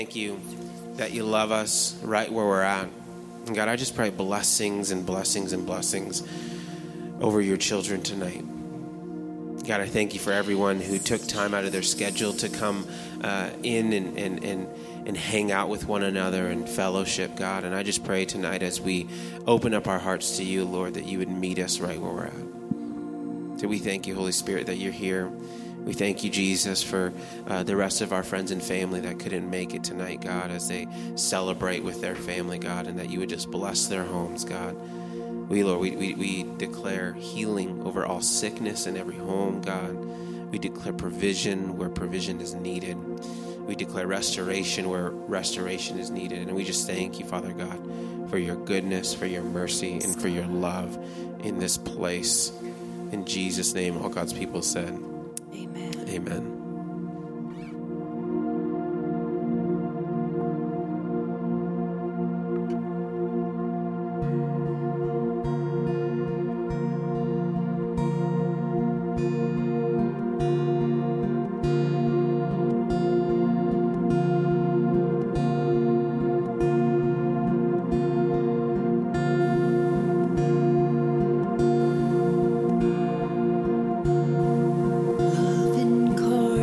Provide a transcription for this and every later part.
Thank you that you love us right where we're at. And God, I just pray blessings and blessings and blessings over your children tonight. God, I thank you for everyone who took time out of their schedule to come in and hang out with one another and fellowship, God. And I just pray tonight as we open up our hearts to you, Lord, that you would meet us right where we're at. So we thank you, Holy Spirit, that you're here. We thank you, Jesus, for the rest of our friends and family that couldn't make it tonight, God, as they celebrate with their family, God, and that you would just bless their homes, God. Lord, we declare healing over all sickness in every home, God. We declare provision where provision is needed. We declare restoration where restoration is needed. And we just thank you, Father God, for your goodness, for your mercy, and for your love in this place. In Jesus' name, all God's people said, Amen. Amen. Love incarnate.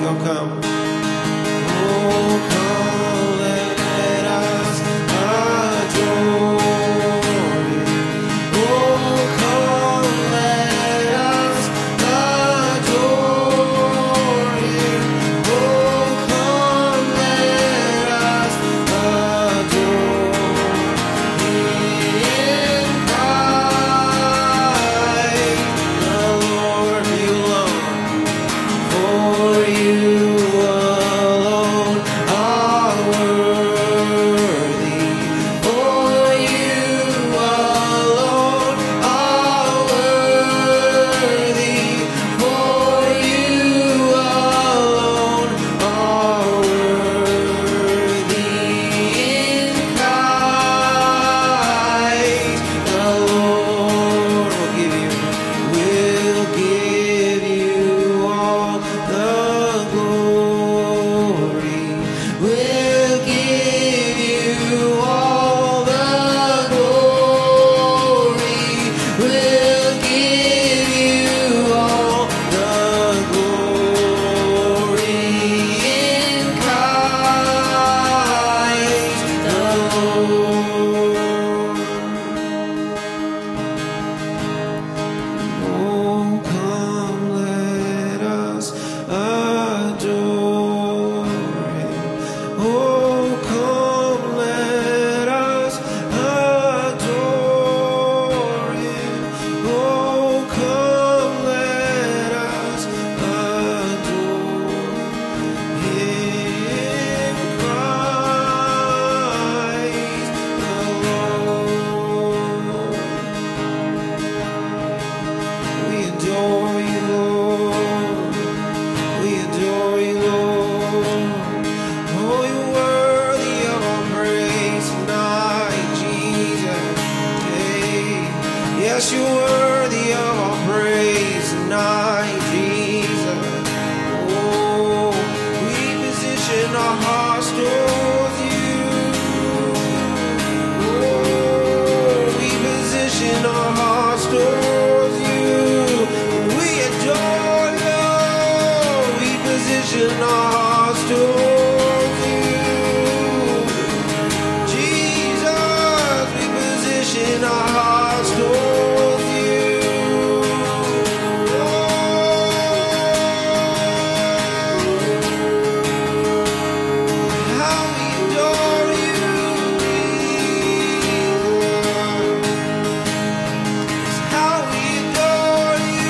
Oh, come. Oh, come, let us adore you. Oh, come, let us adore you. Oh, come, let us adore in Christ the Lord. You alone, for you alone are worthy. For you alone are worthy. For you alone are worthy. In Christ the Lord will give you all the glory. We'll give you all the glory. We'll give you all the glory in Christ the Lord. Oh, come, let us adore him. Oh, come, let us adore him. Oh, come, let us adore in Christ the Lord. We adore you, Lord. We adore you, Lord. Oh, you're worthy of our praise tonight, Jesus. Hey. Yes, you're worthy of our praise tonight, Jesus. Oh, we position our hearts towards you. Oh, we position our hearts towards you. We adore you. We position our hearts towards you. Jesus, we position our hearts towards you. How we adore you, Jesus. How we adore you,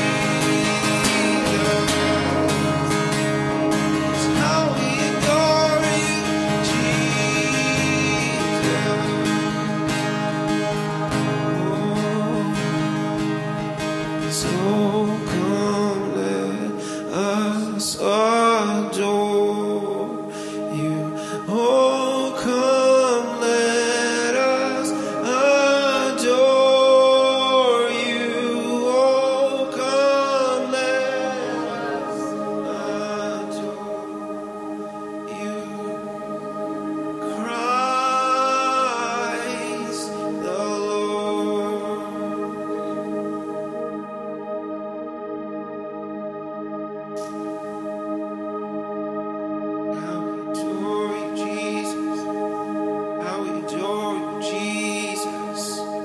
Jesus. How we adore you, Jesus. So come, let us adore you. Oh, come, let us adore you. Oh, come, let us adore you. Christ the Lord. How we adore you, Jesus. How we adore you, Jesus.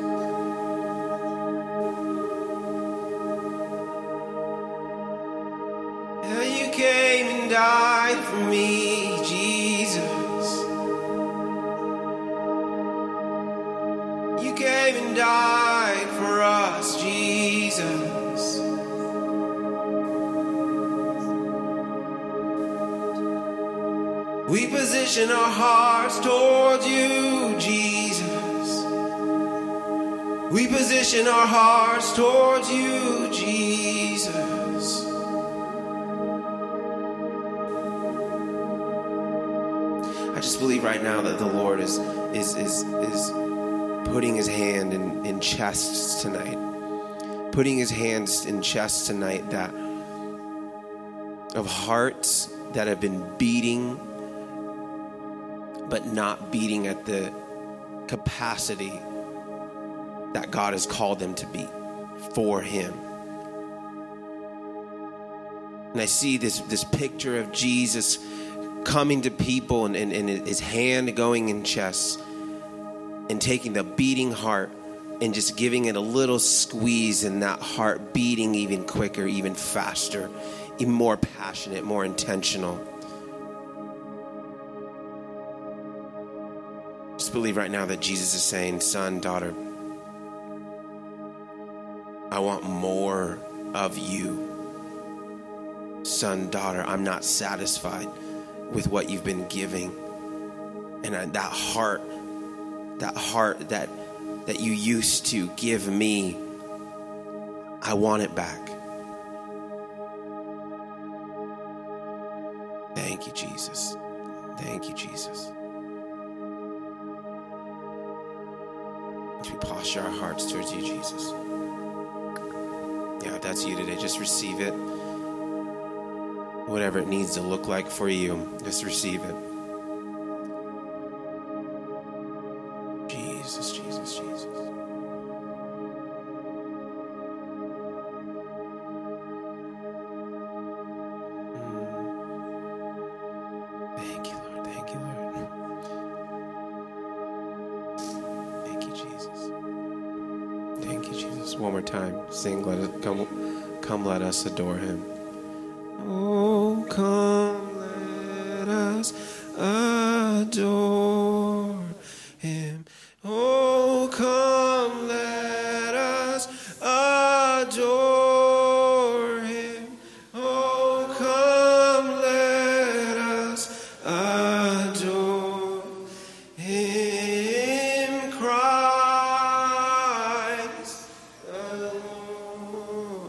Yeah, you came and died for me, Jesus. You came and died for us, Jesus. We position our hearts towards you, Jesus. We position our hearts towards you, Jesus. I just believe right now that the Lord is putting his hand in chests tonight. Putting his hands in chests tonight that of hearts that have been beating, but not beating at the capacity that God has called them to be for him. And I see this picture of Jesus coming to people and his hand going in chests and taking the beating heart and just giving it a little squeeze, and that heart beating even quicker, even faster, even more passionate, more intentional. Just believe right now that Jesus is saying, son, daughter, I want more of you. Son, daughter, I'm not satisfied with what you've been giving. And that heart that you used to give me, I want it back. Thank you, Jesus. Thank you, Jesus. As we posture our hearts towards you, Jesus. Yeah, if that's you today, just receive it. Whatever it needs to look like for you, just receive it. Jesus, Jesus, Jesus. Thank you, Lord. Thank you, Lord. Thank you, Jesus. Thank you, Jesus. One more time. Sing, let it come, let us adore him. Oh, come, let us adore him. Oh, come, let us adore him. Oh, come, let us adore him, Christ the Lord.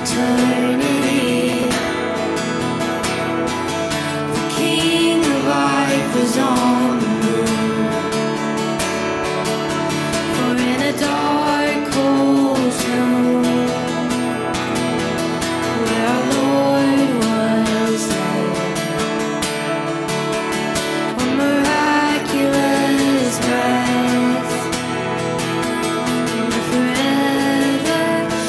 eternity. The King of life was on the move. For in a dark, cold tomb, where our Lord was led, a miraculous breath forever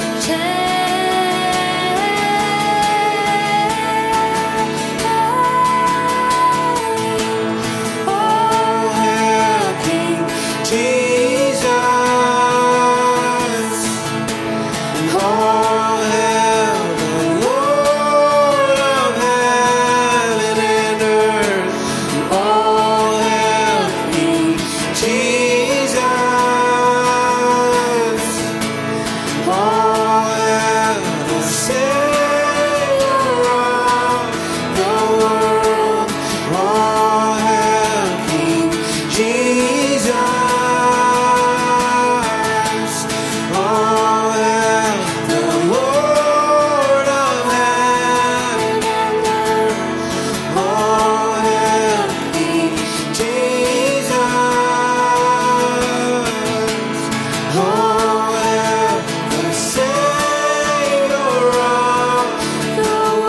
changed. Oh, hail King Jesus. Oh, hail the Lord of heaven and earth. Oh, hail King Jesus. Oh, hail the Savior of the world. Oh, hail King Jesus. Oh, hail the Lord of heaven and earth. Oh, hail King Jesus. Oh, hail the Savior of the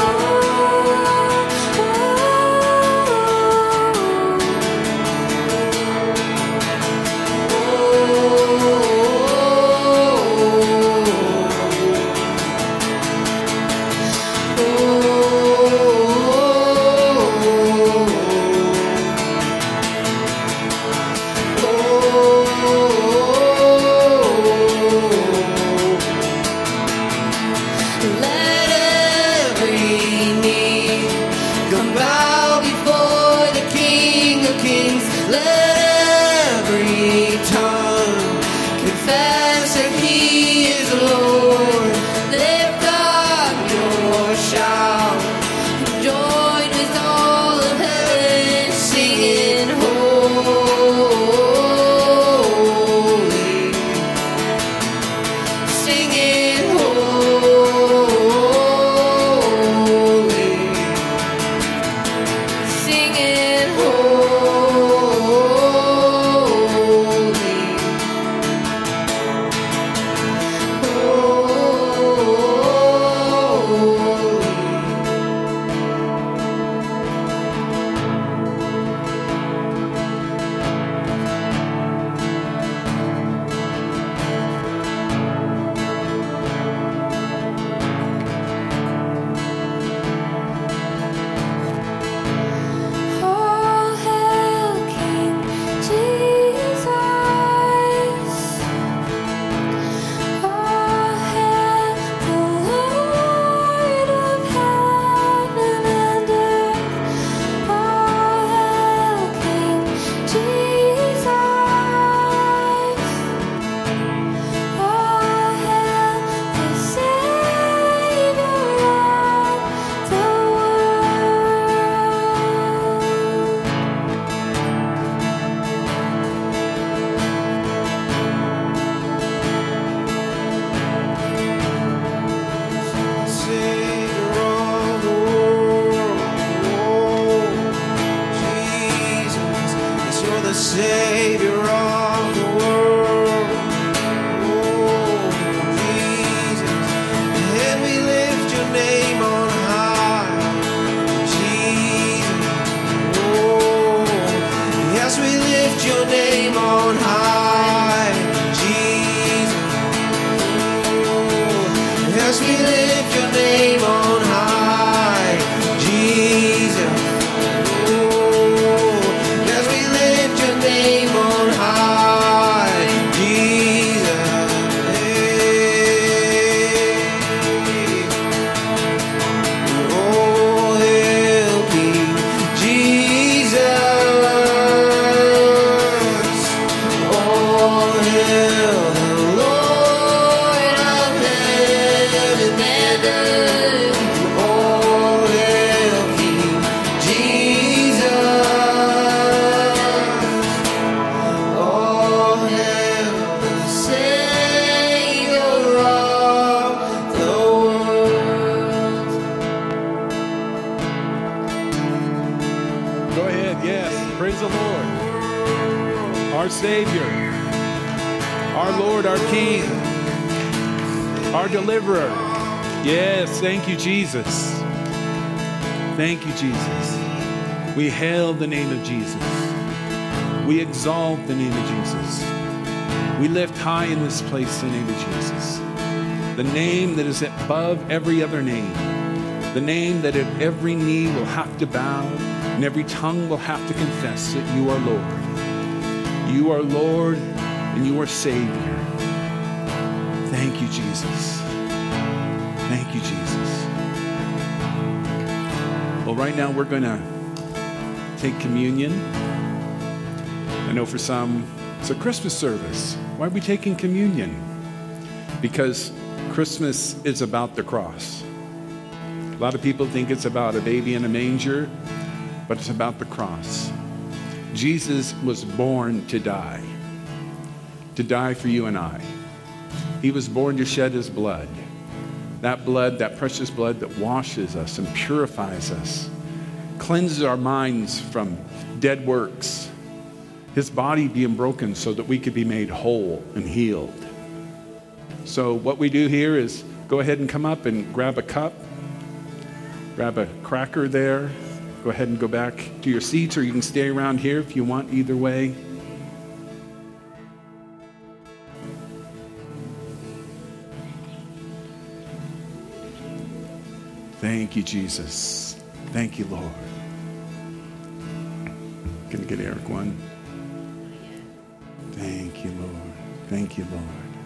Let every knee come bow before the King of Kings. Let every tongue confess that He is Lord. Lift up your shout, join with all of heaven, singing holy, singing holy, singing All hail King Jesus. All hail the Lord of heaven and earth. All hail King Jesus. All hail the Savior of the Savior of the world. Oh, Jesus, yes, you're the Savior of the world. Oh, Jesus, and we lift your name on high. Jesus, oh, yes, we lift your name on high. Jesus, oh, yes, we lift your name on high. Jesus, oh, yes, we lift your name on high. Jesus, oh, hail King Jesus. Go ahead. Yes. Praise the Lord. Our Savior, our Lord, our King, our Deliverer. Yes. Thank you, Jesus. Thank you, Jesus. We hail the name of Jesus. We exalt the name of Jesus. We lift high in this place the name of Jesus. The name that is above every other name. The name that at every knee will have to bow and every tongue will have to confess that you are Lord. You are Lord and you are Savior. Thank you, Jesus. Thank you, Jesus. Well, right now we're going to take communion. I know for some it's a Christmas service. Why are we taking communion? Because Christmas is about the cross. A lot of people think it's about a baby in a manger, but it's about the cross. Jesus was born to die for you and I. He was born to shed his blood. That blood, that precious blood that washes us and purifies us, cleanses our minds from dead works. His body being broken so that we could be made whole and healed. So what we do here is go ahead and come up and grab a cup, grab a cracker there. Go ahead and go back to your seats, or you can stay around here if you want, either way. Thank you, Jesus. Thank you, Lord. Gonna get Eric one. Thank you, Lord. Thank you, Lord.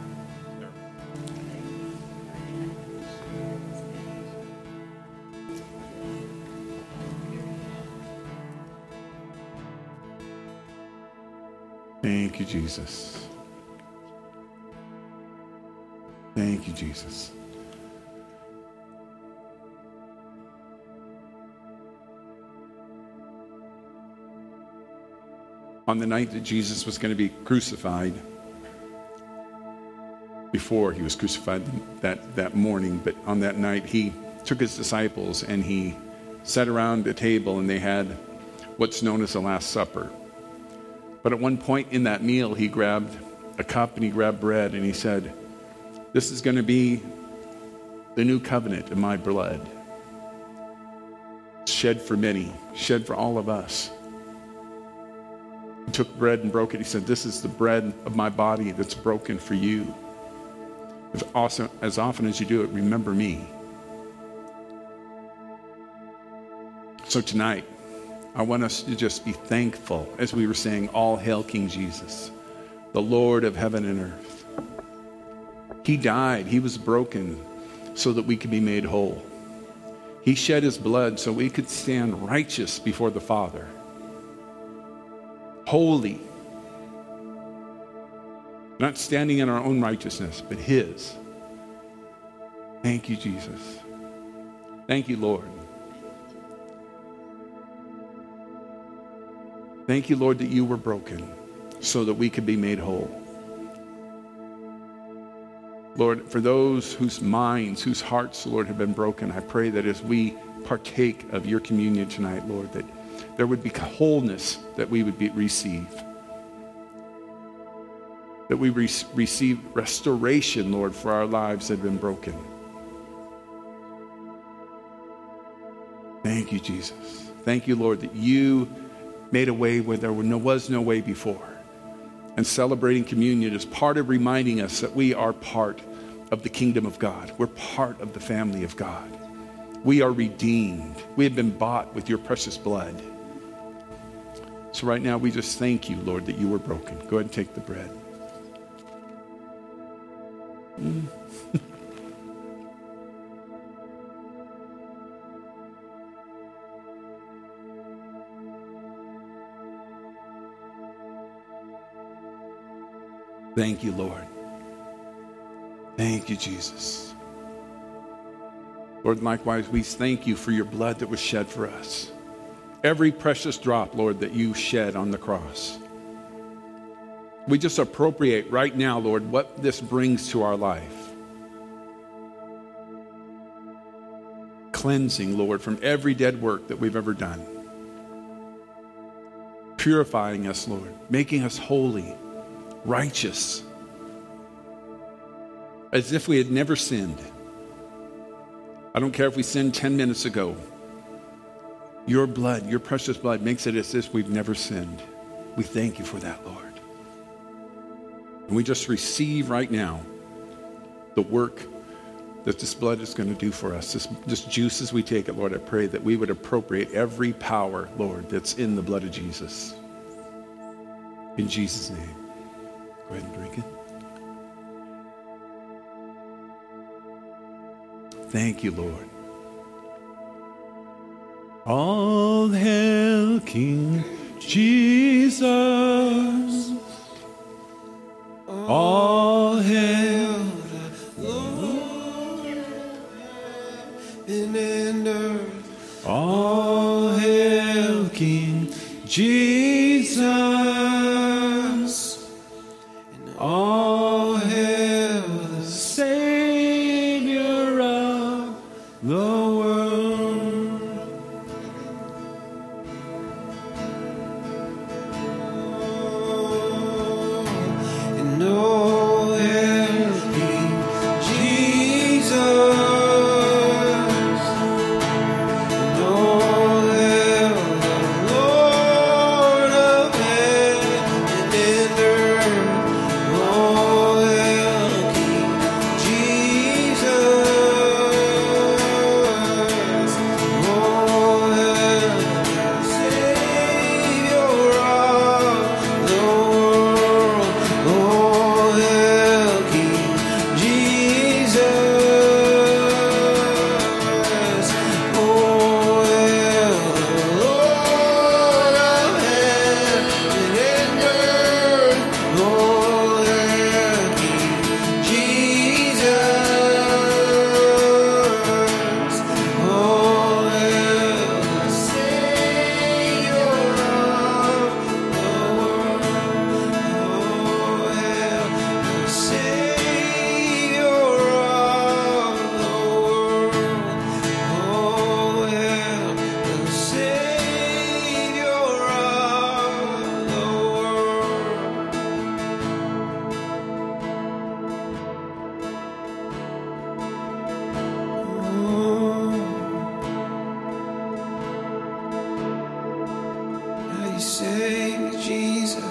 Thank you, Jesus. Thank you, Jesus. On the night that Jesus was going to be crucified, before he was crucified that morning, but on that night he took his disciples and he sat around a table and they had what's known as the Last Supper. But at one point in that meal, he grabbed a cup and he grabbed bread and he said, "This is going to be the new covenant in my blood. Shed for many, shed for all of us." He took bread and broke it. He said, "This is the bread of my body that's broken for you. As often as you do it, remember me." So tonight, I want us to just be thankful as we were saying, "All hail King Jesus, the Lord of heaven and earth." He died, he was broken so that we could be made whole. He shed his blood so we could stand righteous before the Father. Holy. Not standing in our own righteousness, but his. Thank you, Jesus. Thank you, Lord. Thank you, Lord, that you were broken so that we could be made whole. Lord, for those whose minds, whose hearts, Lord, have been broken, I pray that as we partake of your communion tonight, Lord, that there would be wholeness that we would receive. That we receive restoration, Lord, for our lives that have been broken. Thank you, Jesus. Thank you, Lord, that you made a way where there was no way before. And celebrating communion is part of reminding us that we are part of the kingdom of God. We're part of the family of God. We are redeemed. We have been bought with your precious blood. So right now we just thank you, Lord, that you were broken. Go ahead and take the bread. Thank you, Lord. Thank you, Jesus. Lord, likewise, we thank you for your blood that was shed for us. Every precious drop, Lord, that you shed on the cross. We just appropriate right now, Lord, what this brings to our life. Cleansing, Lord, from every dead work that we've ever done. purifying us, Lord, making us holy, righteous, as if we had never sinned. I don't care if we sinned 10 minutes ago. Your blood, your precious blood, makes it as if we've never sinned. We thank you for that, Lord. And we just receive right now the work that this blood is going to do for us. This juice as we take it, Lord, I pray that we would appropriate every power, Lord, that's in the blood of Jesus. In Jesus' name. Go ahead and drink it. Thank you, Lord. All hail King Jesus. All hail the Lord and earth. All hail King Jesus. All hail the Savior of the world. And all hail King Jesus. And all hail the Lord of heaven and earth. All hail King Jesus. All hail the Savior of the world. All hail King Jesus. All hail the Lord of heaven and earth. All hail King Jesus. All hail the Savior of the world. All hail the Savior of the world. All hail the Savior of the world. Now you save me, Jesus.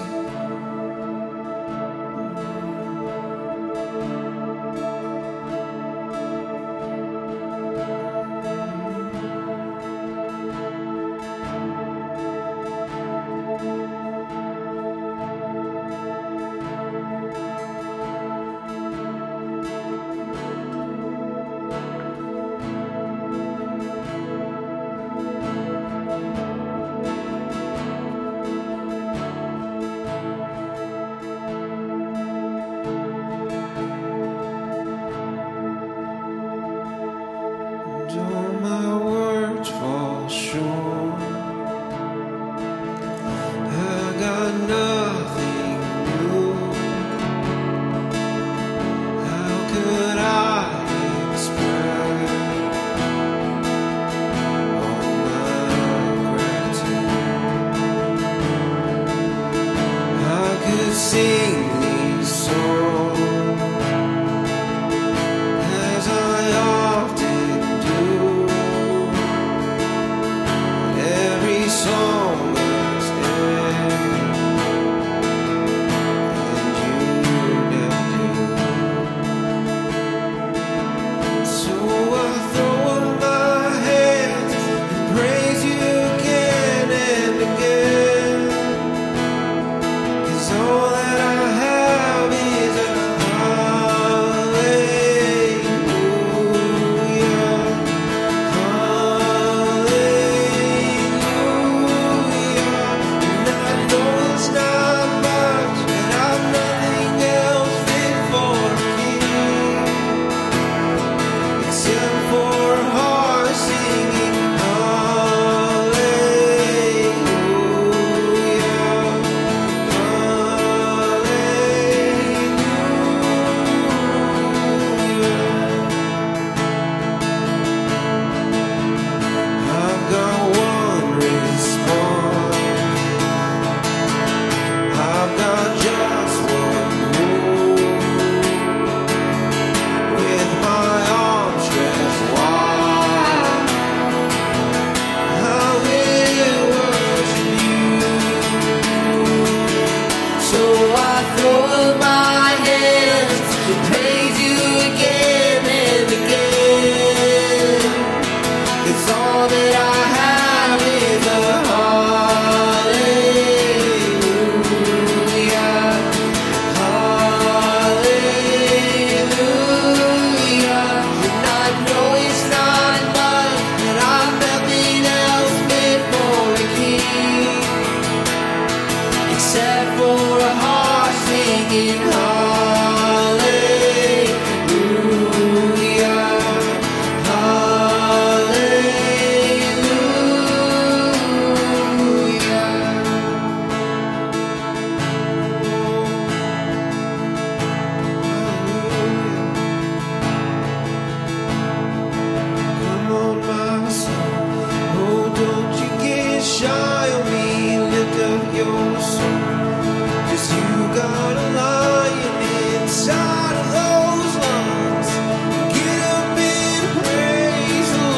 except for a heart singing hallelujah, Come on, my soul, oh, don't you get shy on me, lift up your soul, 'cause you got a lion inside of those lungs. Get up and praise the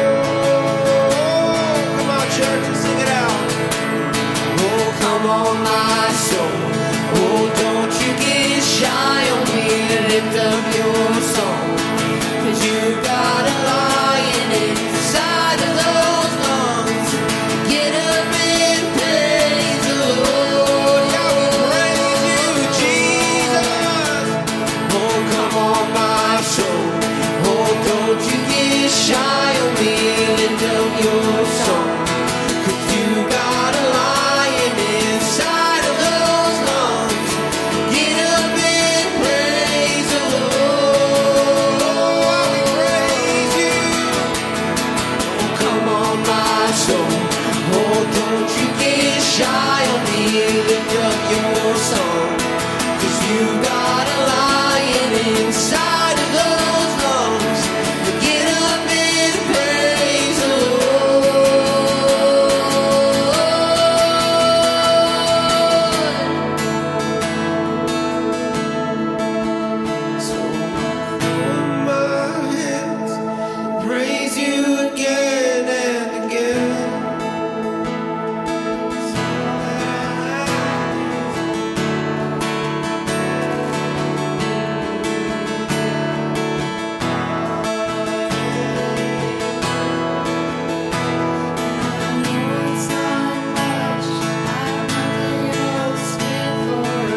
Lord. Come on, church, and sing it out. Oh, come on, my soul, oh, don't you get shy on me, lift up your soul, 'cause you got a lion inside of those lungs. Get up and praise the Lord. Yeah, we praise you, Jesus. Oh, come on, my soul, oh, don't you get shy on me, lift up your soul, 'cause you got a lion inside of those lungs. Get up and praise the Lord. We praise you. Oh, come on, my soul, oh, don't you get shy on me, lift up your soul, 'cause you got a lion inside of those lungs. Get up and praise the Lord. So throw my hands, praise you again and again. It's not much, I'm nothing else fit for a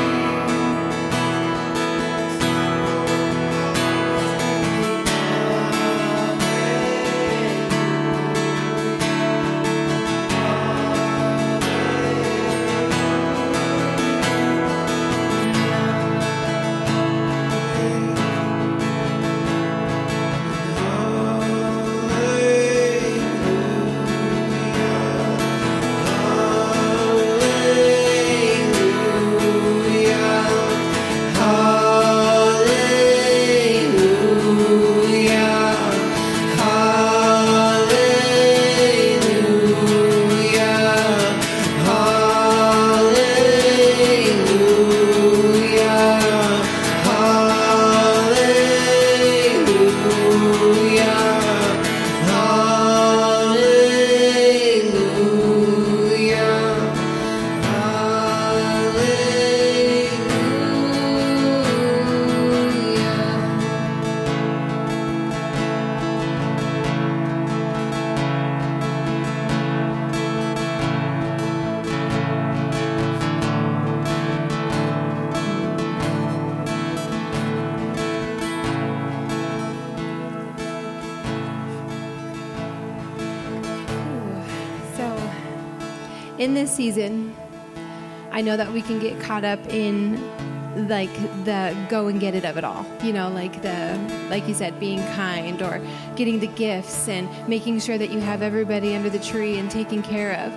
in this season, I know that we can get caught up in like the go and get it of it all, you know, like you said, being kind or getting the gifts and making sure that you have everybody under the tree and taken care of.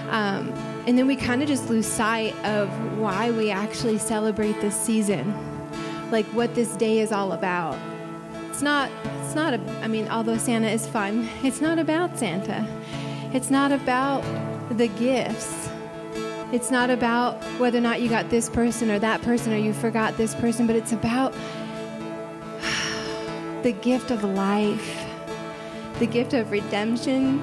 And then we kind of just lose sight of why we actually celebrate this season, like what this day is all about. It's not although Santa is fun, it's not about Santa. It's not about the gifts. It's not about whether or not you got this person or that person or you forgot this person, but it's about the gift of life, the gift of redemption,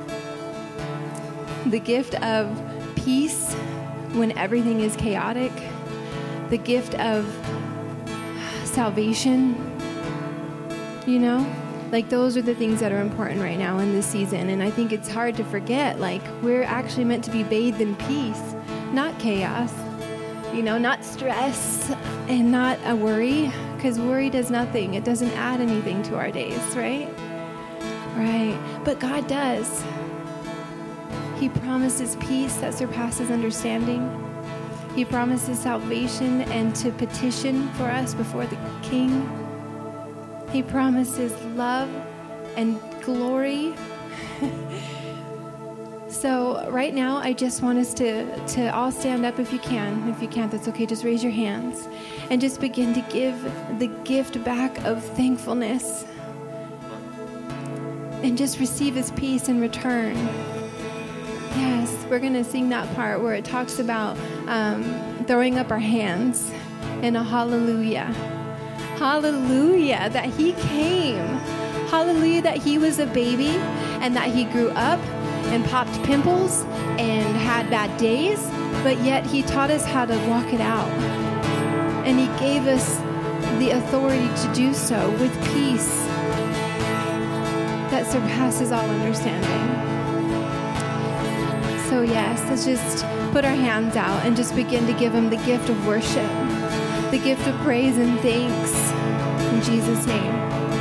the gift of peace when everything is chaotic, the gift of salvation, you know? Like, those are the things that are important right now in this season. And I think it's hard to forget, like, we're actually meant to be bathed in peace, not chaos, you know, not stress and not a worry, because worry does nothing. It doesn't add anything to our days, right? Right. But God does. He promises peace that surpasses understanding. He promises salvation and to petition for us before the King. He promises love and glory. So right now, I just want us to all stand up if you can. If you can't, that's okay. Just raise your hands and just begin to give the gift back of thankfulness. And just receive his peace in return. Yes, we're going to sing that part where it talks about throwing up our hands in a hallelujah. Hallelujah that he came. Hallelujah that he was a baby and that he grew up and popped pimples and had bad days, but yet he taught us how to walk it out. And he gave us the authority to do so with peace that surpasses all understanding. So yes, let's just put our hands out and just begin to give him the gift of worship, the gift of praise and thanks in Jesus' name.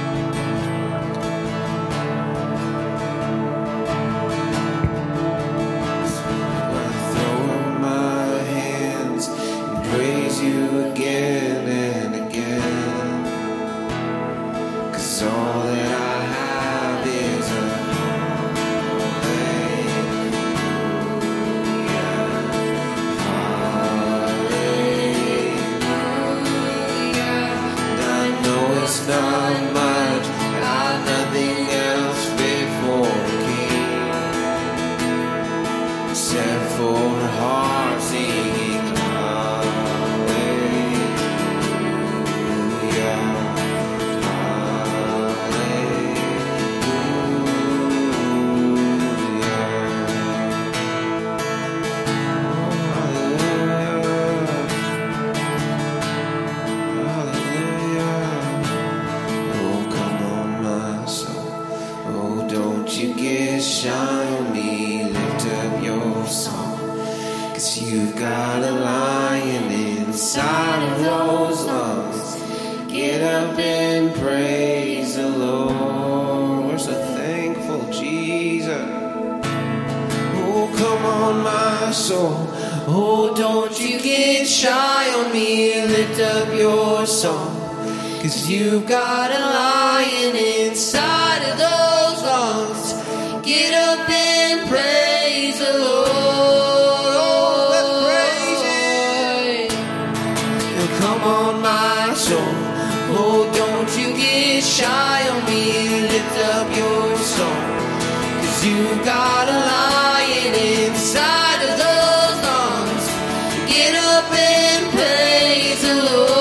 You've got a lion inside of those lungs. Get up and praise the Lord. Oh, let's praise Him. And come on, my soul. Oh, don't you get shy on me. Lift up your song. 'Cause you've got a lion inside of those lungs. Get up and praise the Lord.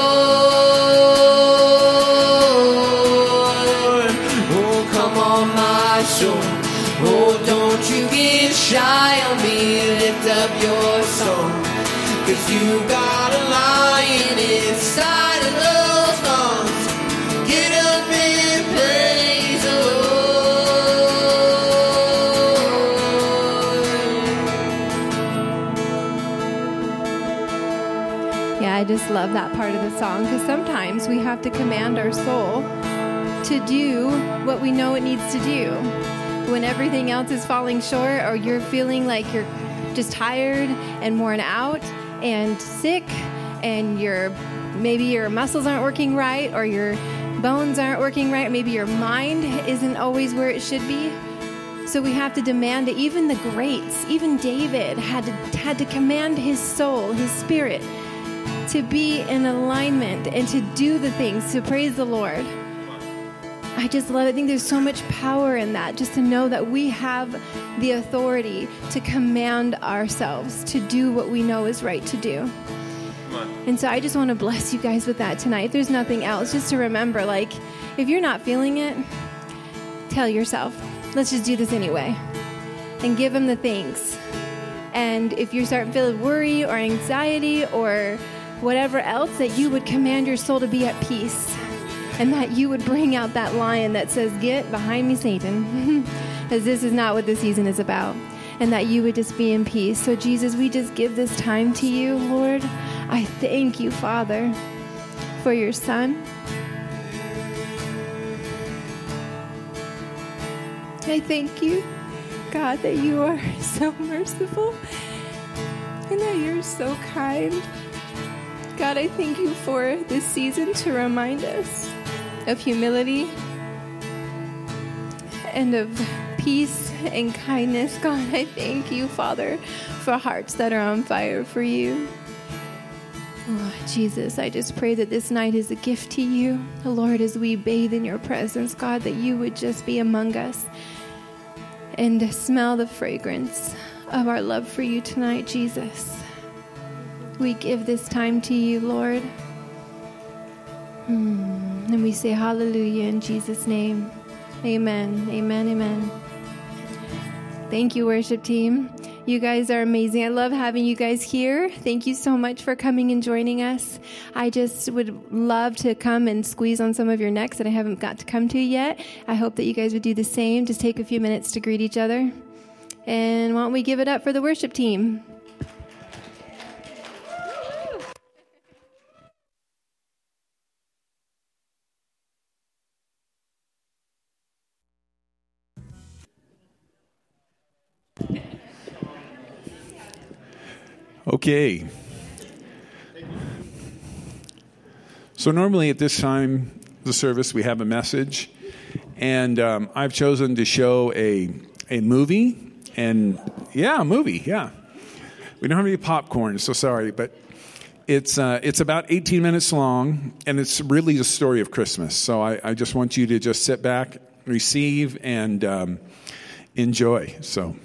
Oh, don't you get shy on me, lift up your song. 'Cause you've got a lion inside of those lungs. Get up and praise the Lord. Yeah, I just love that part of the song because sometimes we have to command our soul to do what we know it needs to do. When everything else is falling short or you're feeling like you're just tired and worn out and sick and maybe your muscles aren't working right or your bones aren't working right, maybe your mind isn't always where it should be. So we have to demand it. Even the greats, even David had to command his soul, his spirit to be in alignment and to do the things, to praise the Lord. I just love it. I think there's so much power in that, just to know that we have the authority to command ourselves to do what we know is right to do. And so I just want to bless you guys with that tonight. If there's nothing else, just to remember, like, if you're not feeling it, tell yourself, let's just do this anyway. And give him the thanks. And if you start feeling worry or anxiety or whatever else, that you would command your soul to be at peace. And that you would bring out that lion that says, get behind me, Satan. Because this is not what the season is about. And that you would just be in peace. So Jesus, we just give this time to you, Lord. I thank you, Father, for your son. I thank you, God, that you are so merciful. And that you're so kind. God, I thank you for this season to remind us of humility and of peace and kindness. God, I thank you, Father, for hearts that are on fire for you. Oh, Jesus, I just pray that this night is a gift to you. Lord, as we bathe in your presence, God, that you would just be among us and smell the fragrance of our love for you tonight, Jesus. We give this time to you, Lord. And we say hallelujah in Jesus' name. Amen, amen, amen. Thank you, worship team. You guys are amazing. I love having you guys here. Thank you so much for coming and joining us. I just would love to come and squeeze on some of your necks that I haven't got to come to yet. I hope that you guys would do the same. Just take a few minutes to greet each other. And why don't we give it up for the worship team? Okay. So normally at this time of the service, we have a message. And I've chosen to show a movie. And, a movie, yeah. We don't have any popcorn, so sorry. But it's about 18 minutes long, and it's really the story of Christmas. So I just want you to just sit back, receive, and enjoy. So...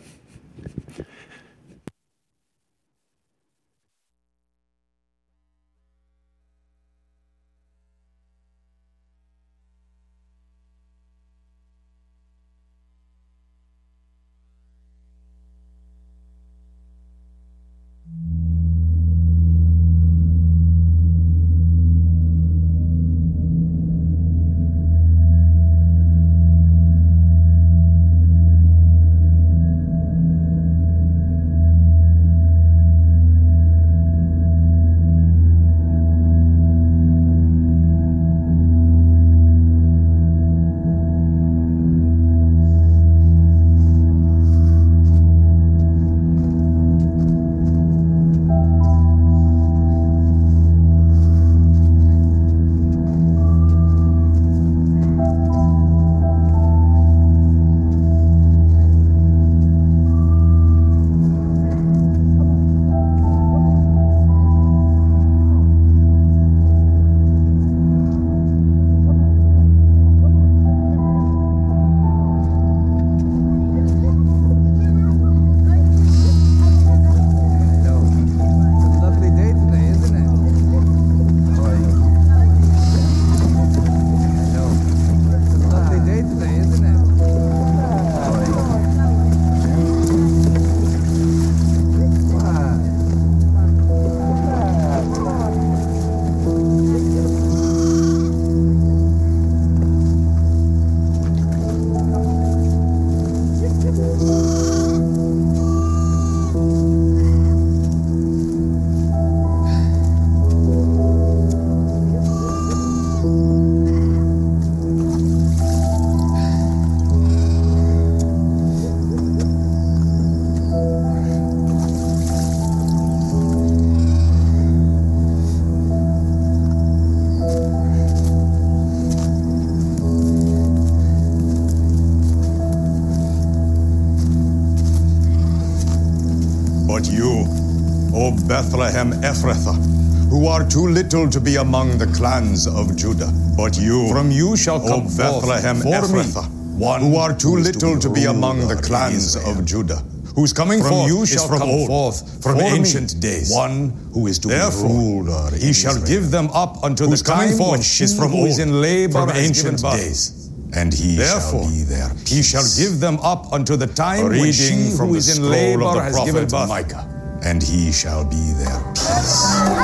Bethlehem Ephrathah, who are too little to be among the clans of Judah. But you, from you shall come Bethlehem Ephrathah, one who are too little to be among the clans of Judah. Whose coming forth you shall come forth from ancient days. One who is to be ruler. He shall give them up unto the time when she who is in labor from ancient days. And he shall be their peace. He shall give them up unto the time when she who is in labor has given birth. Micah. And he shall be their peace.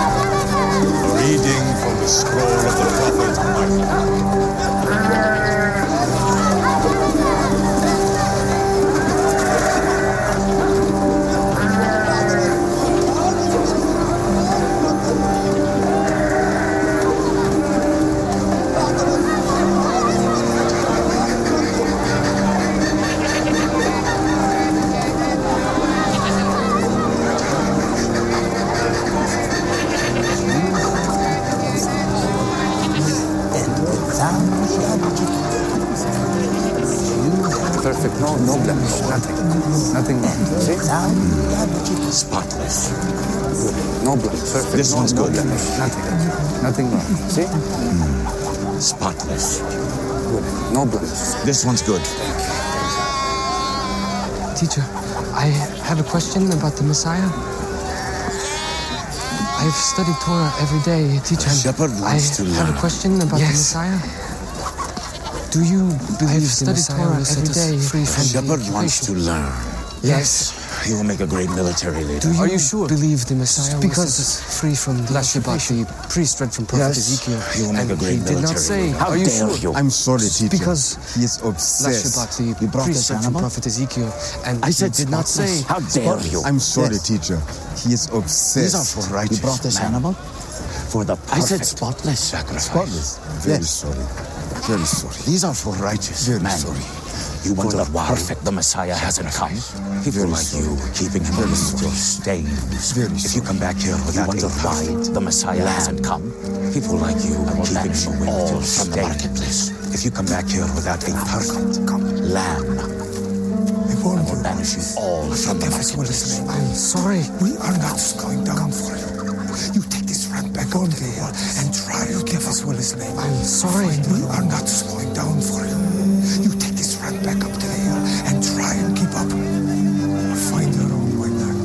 A reading from the scroll of the prophet Micah. No blemish. Nothing wrong. See? Spotless. Good. No blemish. Perfect. This one's good. No blemish. Nothing wrong. See? Spotless. Good. No blemish. This one's good. Teacher, I have a question about the Messiah. I've studied Torah every day, teacher. Shepherd wants to I have learn. a question about the Messiah. Do you believe the Messiah will set us free from Shepherd the wants to learn. Yes. He will make a great military leader. Are you sure? Believe the Messiah will set us free from the occupation? The priest read from Prophet Ezekiel. He will make a great He did not military say. leader. How Are you dare sure? you? I'm sorry, teacher. Because he is obsessed. Last You Shabbat, brought the this priest read from animal? Prophet Ezekiel, and I said he did not say. How dare you? I'm sorry, Yes. teacher. He is obsessed. These are for righteous. You brought this animal for the perfect. I said spotless sacrifice. Spotless. Very sorry. Very sorry. These are for righteous Very men. sorry. You wonder why the Messiah hasn't come. People like you keeping him on your stains. If you come back here without wonder why the Messiah hasn't come. People like you keeping him away with your stains. If you come back here without a perfect lamb, I will banish you all from the marketplace. I'm sorry. We are not going down for you. You take this rat back on the hill and try to give us Will's name. I'm sorry. We are not going down for you. You take this rat back up to the hill and try and keep up. Find your own way back.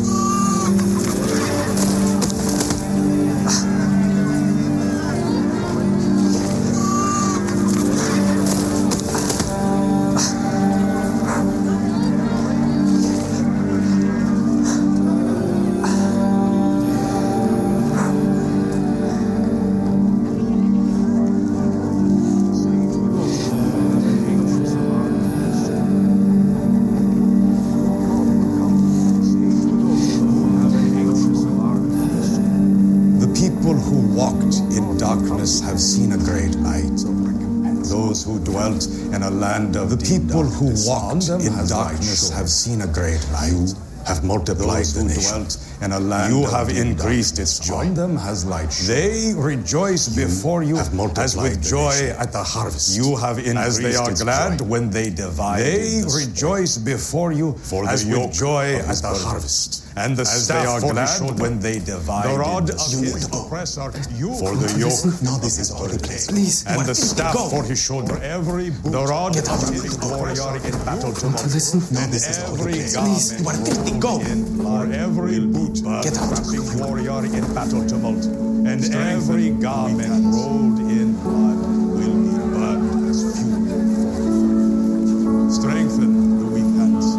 Have seen a great light. Those who dwelt in a land of the people who walked in darkness have seen a great light. You have multiplied the nation. In a land you have increased its joy. On them has light. They rejoice before you as with joy at the harvest. You have increased as they are glad when they divide. They rejoice before you as with joy at the harvest. And the staff they are glad when they divide. The rod of his oppressor, for the yoke. No, this is holy place. Please. And the staff for his shoulder. Every boot. The rod of his warrior in battle tumult. Listen. No, this is holy place. Please. Go. For every boot. Get out. Warrior in battle tumult. And every garment rolled in blood will be burned as fuel. Strengthen the weak hands.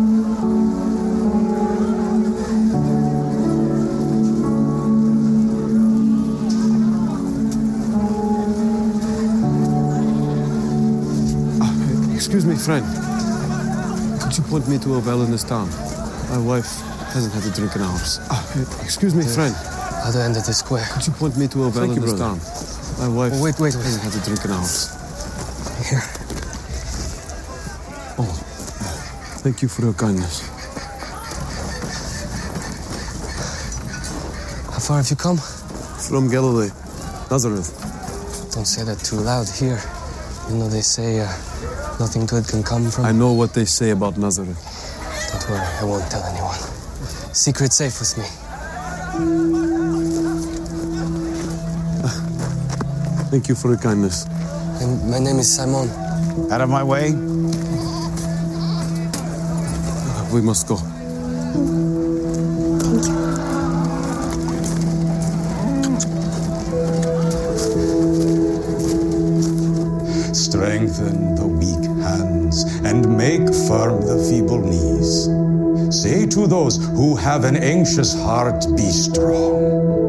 Excuse me, friend. Could you point me to a well in this town? My wife hasn't had a drink in hours. Excuse me, friend. Other end of the square. Could you point me to a well in this town? My wife Wait. hasn't had a drink in hours. Here. Oh, thank you for your kindness. How far have you come? From Galilee, Nazareth. Don't say that too loud here. You know they say nothing good can come from... I know what they say about Nazareth. Don't worry, I won't tell anyone. Secret safe with me. Thank you for your kindness. And my name is Simon. Out of my way. We must go. Strengthen the weak hands and make firm the feeble knees. Say to those who have an anxious heart, be strong.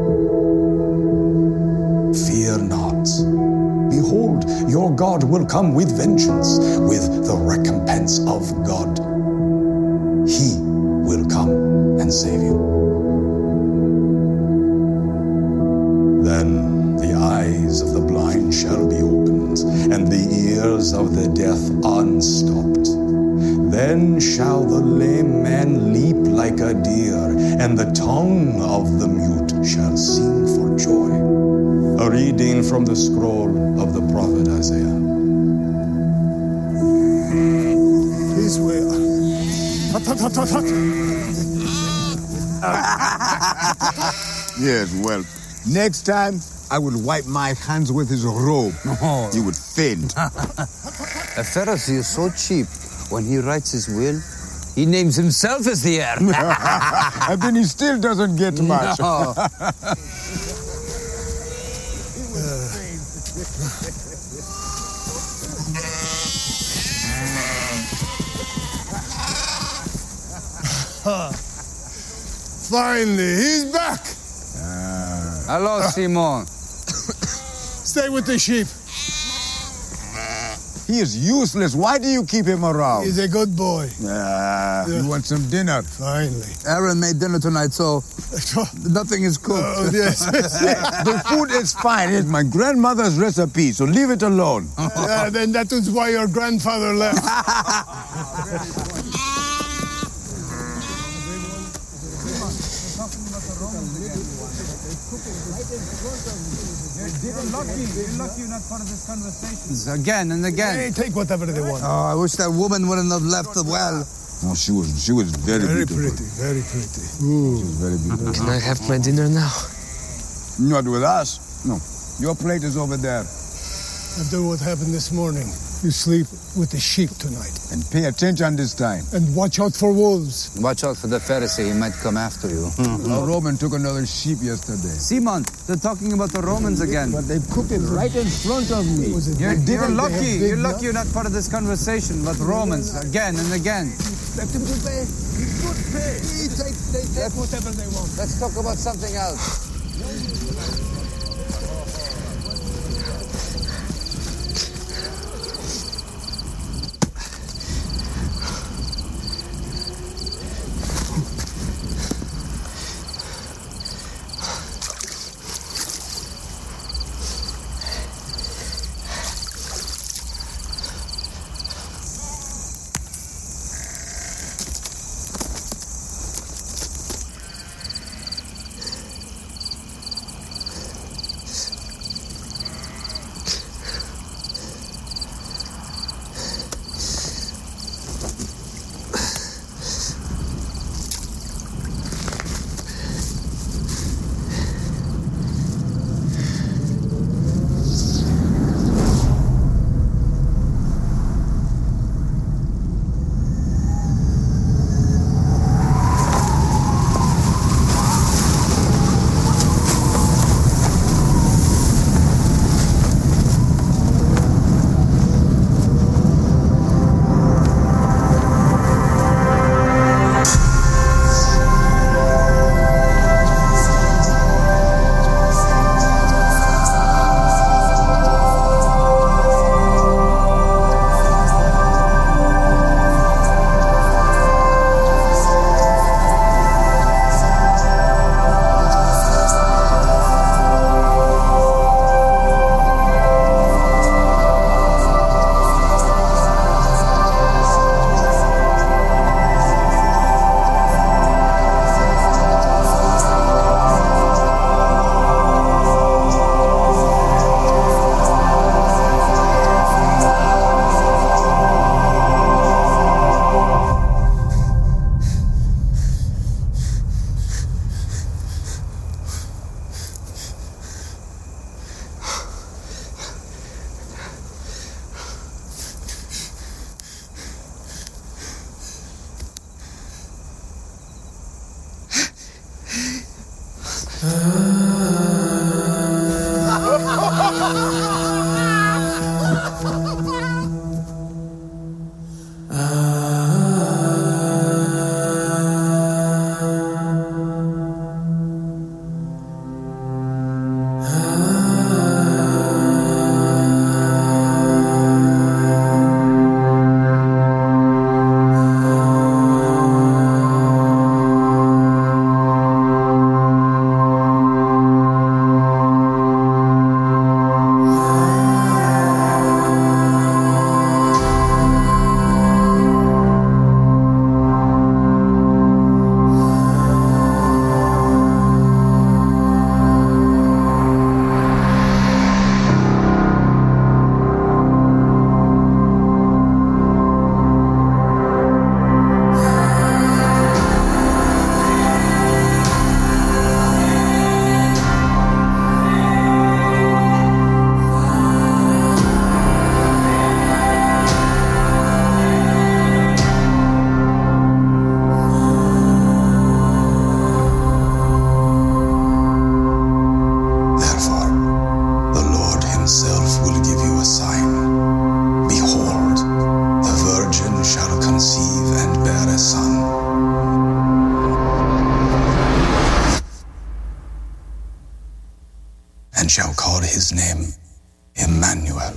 Fear not. Behold, your God will come with vengeance, with the recompense of God. He will come and save you. Then the eyes of the blind shall be opened, and the ears of the deaf unstopped. Then shall the lame man leap like a deer, and the tongue of the mute shall sing for joy. A reading from the scroll of the prophet Isaiah. this way. Hut, hut, hut, hut, hut. Yes, well, next time I will wipe my hands with his robe. Oh. He would faint. A Pharisee is so cheap. When he writes his will, he names himself as the heir. And then he still doesn't get much. No. Finally, he's back. Hello, Simon. Stay with the sheep. He is useless. Why do you keep him around? He's a good boy. You want some dinner? Finally. Aaron made dinner tonight, so nothing is cooked. Oh, yes. The food is fine. It's my grandmother's recipe, so leave it alone. Yeah, then that is why your grandfather left. Again and again. Hey, take whatever they want. Oh, I wish that woman wouldn't have left the well. Oh, she was very beautiful. Pretty, very pretty. She was very beautiful. Can I have my dinner now? Not with us. No. Your plate is over there. After what happened this morning, you sleep with the sheep tonight. And pay attention this time. And watch out for wolves. Watch out for the Pharisee. He might come after you. A Roman took another sheep yesterday. Simon, they're talking about the Romans again. But they cooked it right in front of me. You're lucky. You're lucky you're not part of this conversation. But Romans, again and again. Let them pay. Good pay. Take whatever they want. Let's talk about something else. and shall call his name Emmanuel.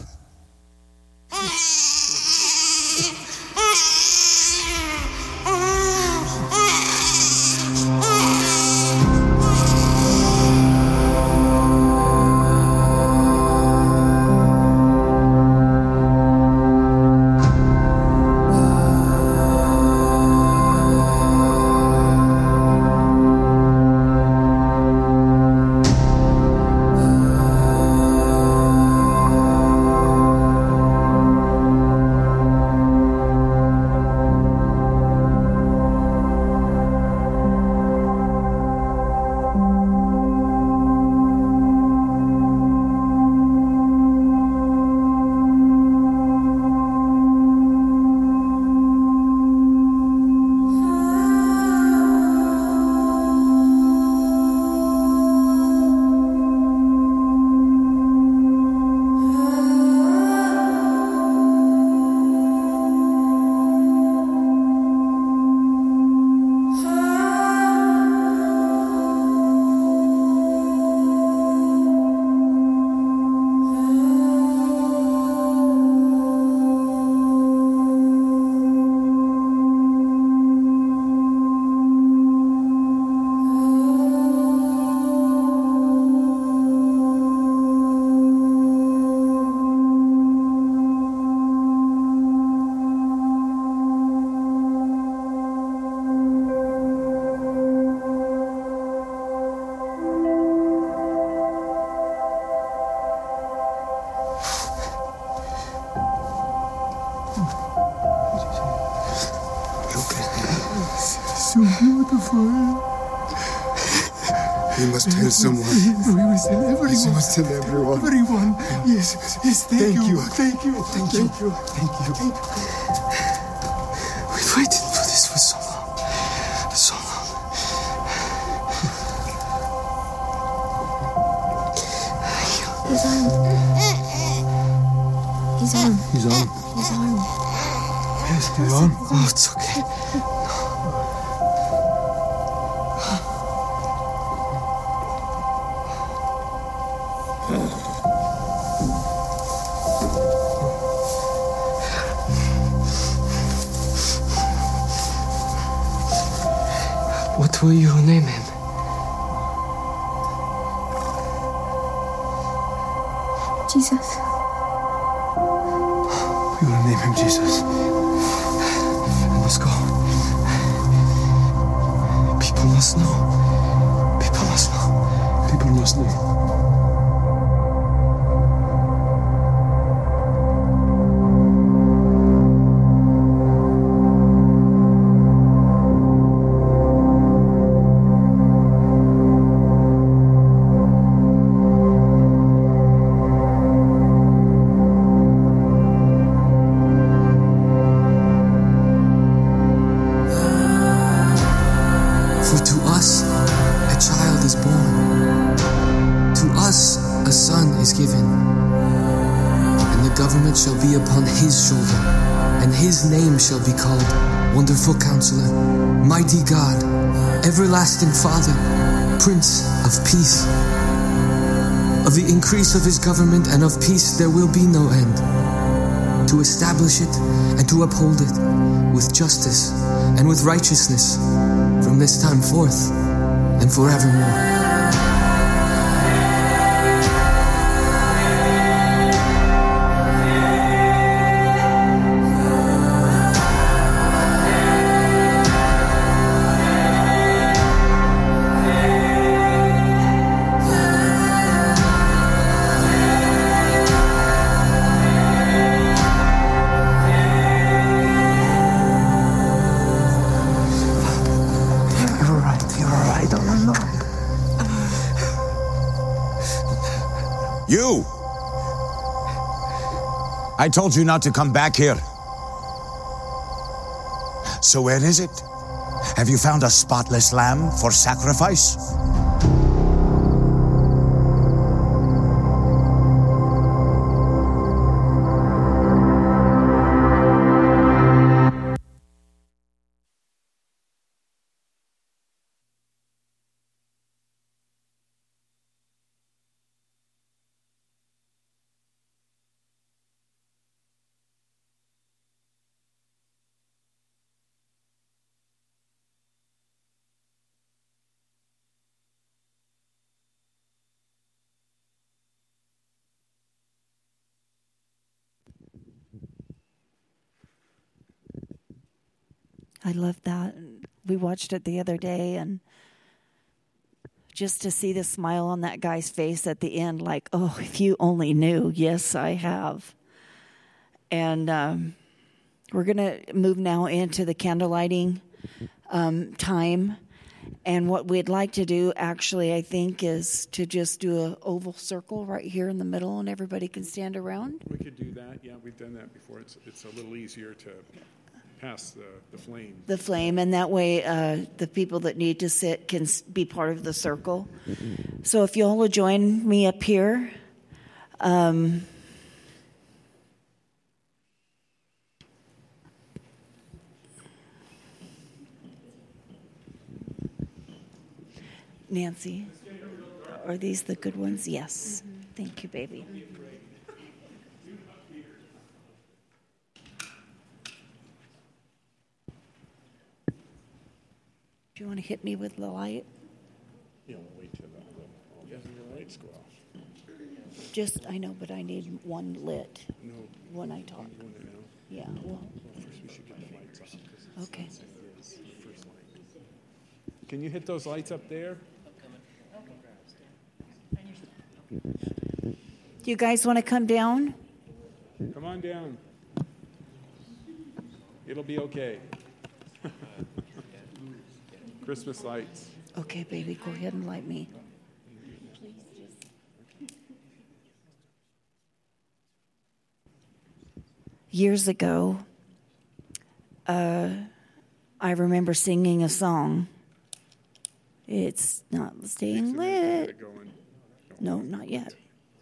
So beautiful. You must tell someone. We must tell everyone. You must tell everyone. Everyone. Yes, yes, thank you. Thank you. Thank you. Thank you. We've waited for this for so long. So long. His arm. His arm. His arm. His arm. Yes, his arm. Oh, it's okay. What will you name him? Jesus. We will name him Jesus. I must go. People must know. People must know. People must know. For to us a child is born, to us a son is given, and the government shall be upon his shoulder, and his name shall be called Wonderful Counselor, Mighty God, Everlasting Father, Prince of Peace. Of the increase of his government and of peace there will be no end, to establish it and to uphold it with justice and with righteousness from this time forth and forevermore. You! I told you not to come back here. So where is it? Have you found a spotless lamb for sacrifice? I love that. We watched it the other day, and just to see the smile on that guy's face at the end, like, oh, if you only knew. Yes, I have. And we're going to move now into the candle lighting time. And what we'd like to do, actually, I think, is to just do an oval circle right here in the middle, and everybody can stand around. We could do that. Yeah, we've done that before. It's a little easier to pass the flame. The flame, and that way the people that need to sit can be part of the circle. So if you all will join me up here. Nancy, are these the good ones? Yes. Mm-hmm. Thank you, baby. Do you want to hit me with the light? Yeah, we'll wait till the lights go off. Just, I know, but I need one lit when I talk. Yeah, well. First we should get the lights on. Okay. Can you hit those lights up there? You guys want to come down? Come on down. It'll be okay. Christmas lights. Okay, baby, go ahead and light me. Years ago, I remember singing a song. It's not staying lit. No, not yet.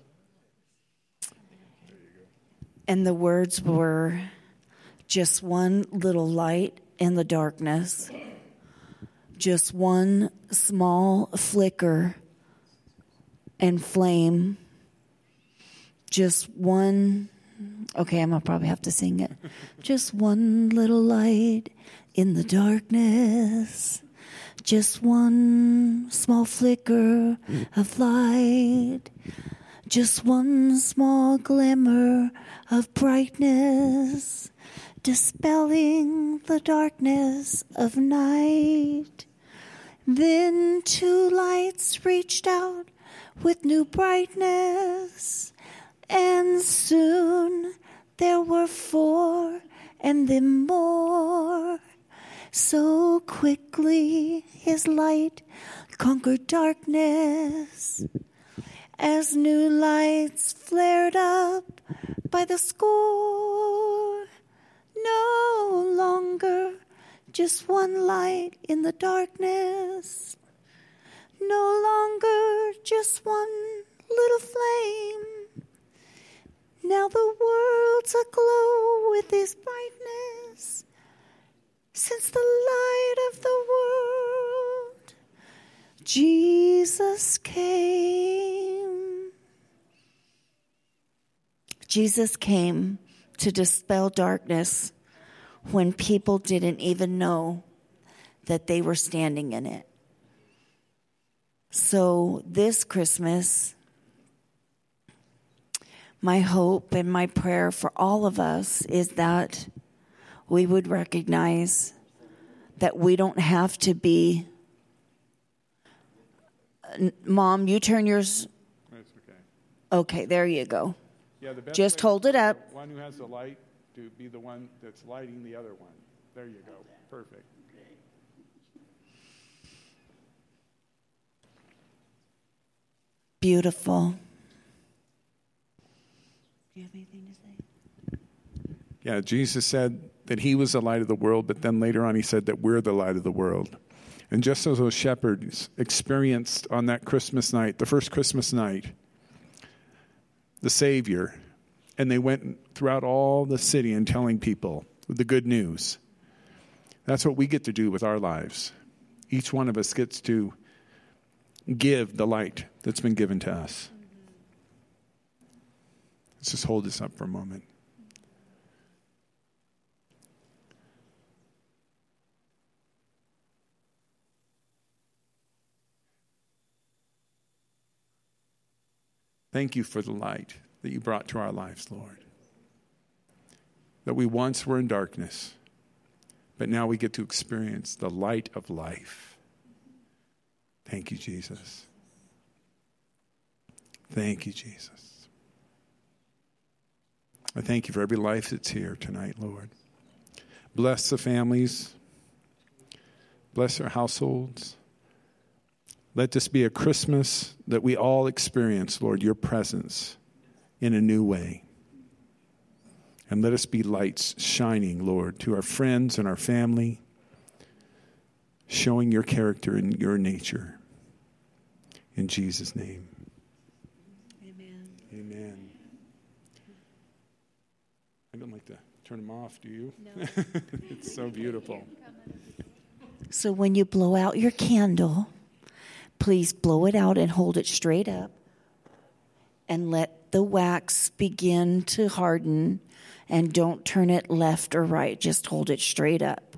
And the words were, just one little light in the darkness, just one small flicker and flame, just one, okay, I'm going to probably have to sing it. Just one little light in the darkness, just one small flicker of light, just one small glimmer of brightness, dispelling the darkness of night. Then two lights reached out with new brightness, and soon there were four, and then more. So quickly his light conquered darkness, as new lights flared up by the score. No longer just one light in the darkness, no longer just one little flame. Now the world's aglow with his brightness, since the light of the world, Jesus came. Jesus came to dispel darkness when people didn't even know that they were standing in it. So this Christmas, my hope and my prayer for all of us is that we would recognize that we don't have to be. Mom, you turn yours. That's okay. Okay, there you go. Yeah, the best Just way hold it up. One who has the light to be the one that's lighting the other one. There you go. Perfect. Beautiful. Do you have anything to say? Yeah, Jesus said that he was the light of the world, but then later on he said that we're the light of the world. And just as those shepherds experienced on that Christmas night, the first Christmas night, the Savior, and they went throughout all the city and telling people the good news. That's what we get to do with our lives. Each one of us gets to give the light that's been given to us. Let's just hold this up for a moment. Thank you for the light that you brought to our lives, Lord. That we once were in darkness, But now we get to experience the light of life. Thank you, Jesus. Thank you, Jesus. I thank you for every life that's here tonight, Lord. Bless the families. Bless our households. Let this be a Christmas that we all experience, Lord, your presence in a new way. And let us be lights shining, Lord, to our friends and our family, showing your character and your nature. In Jesus' name. Amen. Amen. I don't like to turn them off, do you? No. It's so beautiful. So when you blow out your candle, please blow it out and hold it straight up and let the wax begin to harden, and don't turn it left or right. Just hold it straight up.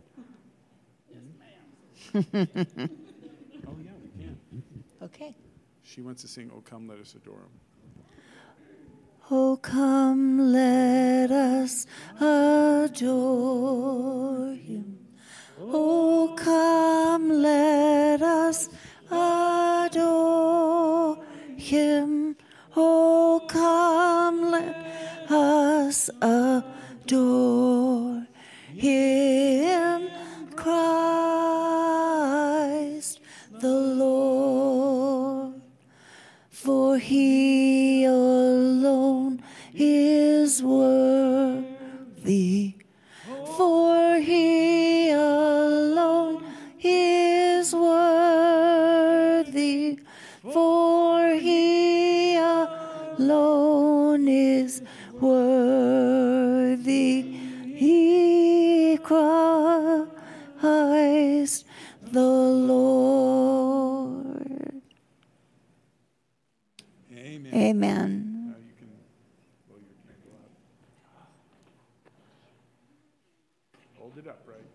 Oh, yeah, we can. Okay. She wants to sing, "Oh, Come, Let Us Adore Him." Oh, come, let us adore him. Oh, come, let us adore him. Oh, come, let us adore him, Christ the Lord. For he alone is worthy. For he alone is worthy. For he alone is worthy. He Christ the Lord. Amen. Amen. Now you can blow your candle out. Hold it up, right?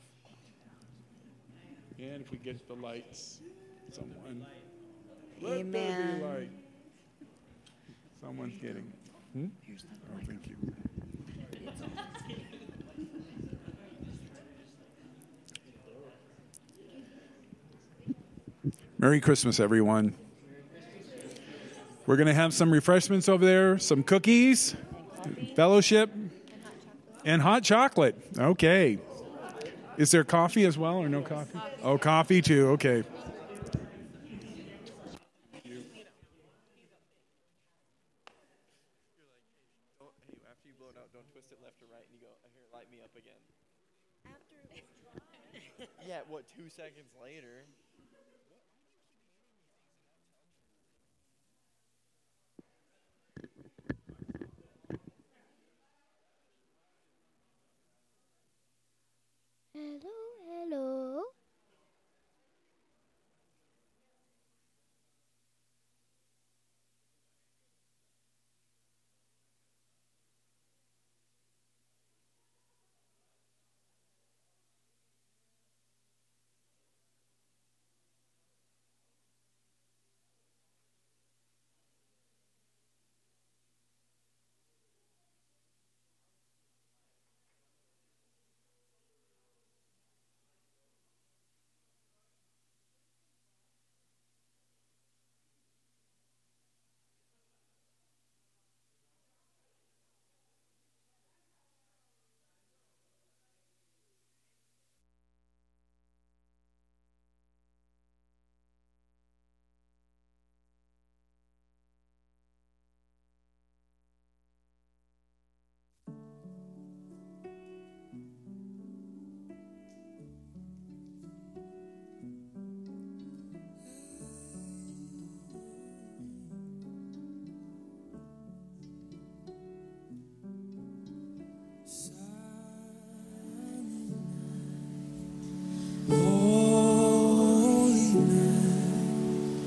And if we get the lights, someone. Let there be Amen. light. Someone's getting. Oh, thank you. Merry Christmas, everyone. We're going to have some refreshments over there, some cookies, fellowship, and hot chocolate. Okay. Is there coffee as well or no coffee? Oh, coffee too. Okay. After you blow it out, don't twist it left or right, and you go, here, light me up again. Yeah, what, 2 seconds later?